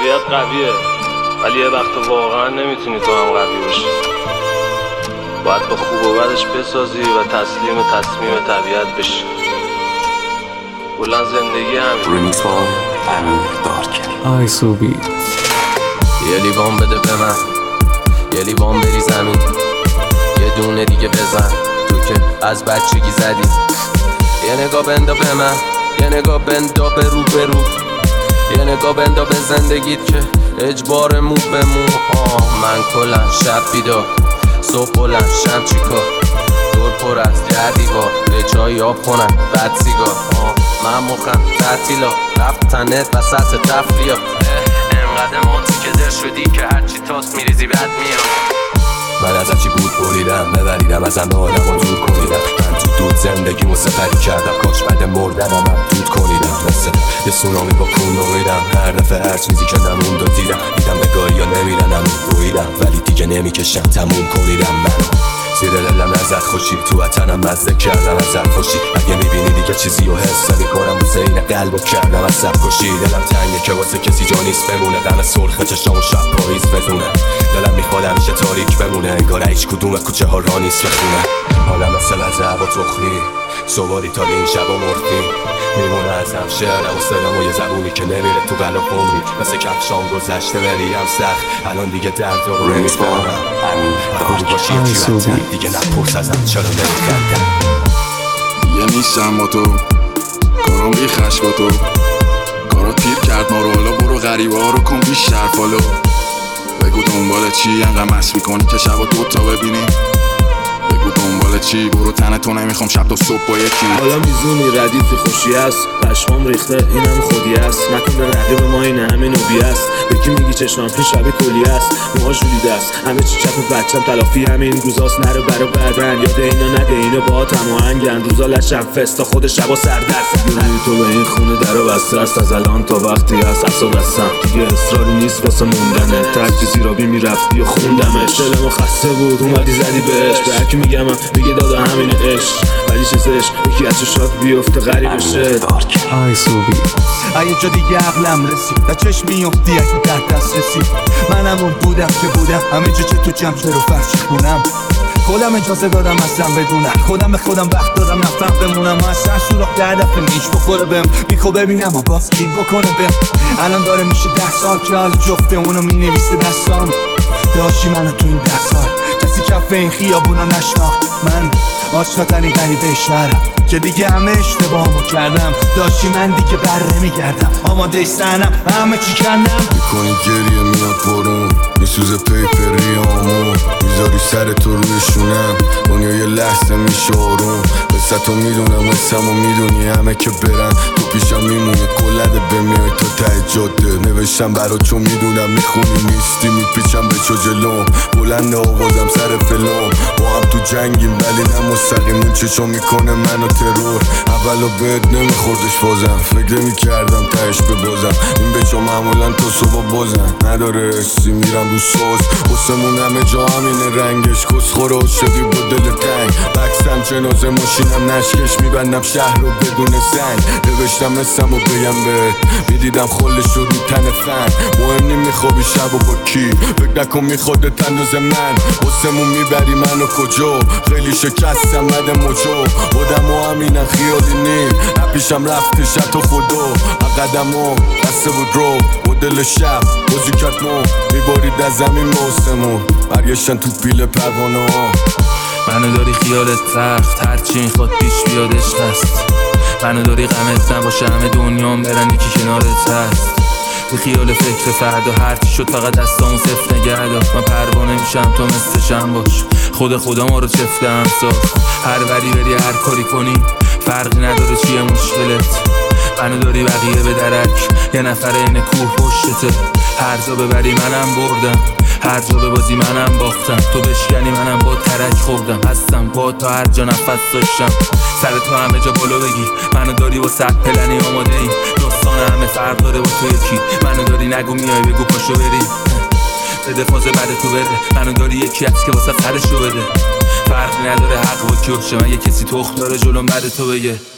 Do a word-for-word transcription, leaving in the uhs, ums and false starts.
طبیعت قویه، ولی یه وقت واقعا نمیتونی تو هم قوی باشی. باید با خوب و بدش بسازی و تسلیم تصمیم طبیعت بشی. کلا زندگی همین. ریمیکس با امیر دارک. آی سوبی یه لیوان بده به من، یه لیوان بری زمین، یه دونه دیگه بزن تو که از بچگی زدی. یه نگاه بندا به من، یه نگاه بندا به رو به رو، یه نگاه بندا به زندگیت که اجبار مو به مو. آه من کلن شب بیدار، صبح بلند شم چیکار، دور پر از گردیوار، به جایی آب خونم بد سیگار. آه من مخم تعطیلا، رفتنت وسط تفریح، انقدر مانتی که در شدی که هرچی تاست میریزی بد میاد. من از هرچی بود بریدم، ببریدم از همه آدم ها دور کنیدم. من تو دود زندگی مسفری کردم، کاش بعد مردنم هم دود کنیدم. مثل یه سونامی با کون نویدم، هر دفعه هر چیزی که نموند و دیدم. دیدم نگاهی ها نمیرن همون رویدم، ولی دیگه نمیکشم تموم کنیدم. منو زیر دلم ازت خوشی، تو وطنم مزه کردم ازت خوشی. اگه میبینی دیگه چیزی رو حس نمیکنم، واسه این قلبو کردم از سب کشی. دلم تنگه که واسه کسی جا نیست بمونه، غم سرخ چشام و شب پاییز بدونه. دلم میخواد همیشه تاریک بمونه، انگار هیچ کدوم کوچه ها را نیست بخونه. حالم مثل از هوا تخمی، سواری تا این شب و مرخی. میمونه ازم شعرم و صدام و یه زبونی که نمیره تو قلب عمری. مثل کفشام گذشته بریم سخت، الان دیگه درد رو نمیفهمم. خوب باشی یکی وطن دیگه نپرس ازم چرا نمیکردم. یه نیستم با تو، کارام ریخش با تو، کارا تیر کرد ما رو. حالا برو غریبه ها رو کن بیشتر فالو. بگو دنبال چی انقدر مست میکنی که شب و دوتا ببینی. بگو دنبال چی، برو تنه تو نمیخوام شب تا صبح با یکی. حالا میزونی ردیفی خوشی است، پشمام ریخته این هم خودی است. نکنه رقیب ما این همه نوبی است. یکی میگی چشمام پیش شبی کلی است، موها جولیده است، همه چی چپ بچم تلافی همین روزاست. نرو برا بعدن یاد اینا نده، اینو با تماهنگن. روزا لشم فستا خود شبا سردرد. میدونی تو به این خونه درو بسته است، از الان تا وقتی هست اصلا دستم دیگه اصراری نیست واسه موندنه. ترک زیرابی میرفتی و خوندمش، دلمو خسته بود اومدی زدی بهش. به هرکی میگم میگه دادا همین عشق، ولی چیزش یکی از چشات بیفته غریب شه. آی سوبی یه جا دیگه عقلم رسید، در چشم میفتی اگه در دست رسید. منم اون بودم که بودم، همه جا چه تو جمشتر و فرشی کنم. خودم اجازه دادم اصلا بدونم، خودم به خودم وقت دادم نفتم بمونم. اصلا سوراخ ده دفعه نیش بخوره بهم، بیخو ببینم و باز کی بکنه بهم. الان داره میشه ده سال که حالا جفته اونو مینویسه دستام. داشتی منو تو این ده سال کسی کف این خیابونا نشناخت. من آشفتنی غریبه شهرم که دیگه همه اشتباهمو کردم. داشتی من دیگه بر نمیگردم، آماده سنم همه چی کردم. میکنی گریه میاد برون، میسوزه پیپر ریامو، میذاری سر تو روی شونم. دنیا یه لحظه میشه آروم، قصه تو میدونم قصه‌مو میدونی. همه که برن تو پیشم میمونی، کلده بمیای تا ته جاده. نوشتم برا چون میدونم میخونی نیستی، میپیچم به چو جلوم. بلند آوازم سر فلم، با هم تو جنگیم ولی نه مستقیم. اون چشم میکنه منو ترور، اولو بهت نمیخوردش بازم. فکر میکردم تهش ببازم، این بچه معمولا تا صبح بازم. نداره حسی میرم رو سوز، حسمون همه جا همینه رنگش. کسخور عاشقی با دل تنگ، بکسم جنازه ماشینم نشکش. میبندم شهر رو بدون سنگ، نوشتم اسم و بگم بهت. میدیدم خلش رو رو تن فن، مهم نی میخوابی شب و با کی. فکر نکن میخواد تنداز من، حسمون میبری منو کجا. خیلی شکستم مده موجو، بودم و همینم خیالی نی. نپیشم رفتی شد تو خدا، قدم ها بسته بود رو. با دل شب بازی کت نو، میبارید از زمین موسمون. برگشتن تو پیل پروانه ها. منو داری خیالت تخت، هرچی میخواد پیش بیاد عشق هست. منو داری غمت نباشه همه دنیام برن یکی کنارت هست. به خیال فکر فردا هرچی شد فقط دستامو صفر نگه داشت. من پروانه میشم تو مثل شم باش، خود خدا ما رو چفته هم ساخت. هر وری بری هر کاری کنی فرقی نداره چیه مشکلت. منو داری بقیه به درک، یه نفر این کوه پشتته. هر جا ببری منم بردم، هر جا ببازی منم باختم. تو بشکنی منم با ترک خوردم، هستم با تا هر جا نفس داشتم. سر تو همه جا بالا بگی، منو داری با صد پلنی آماده ای. داستان همه فرق داره با تو یکی، منو داری نگو میای بگو پاشو بریم. بده فاز بعد تو بده، منو داری یکی هست که واسه سرشو بده. فرقی نداره حق با کی باشه، من یه کسی تخم داره جلوم بعد تو بگه.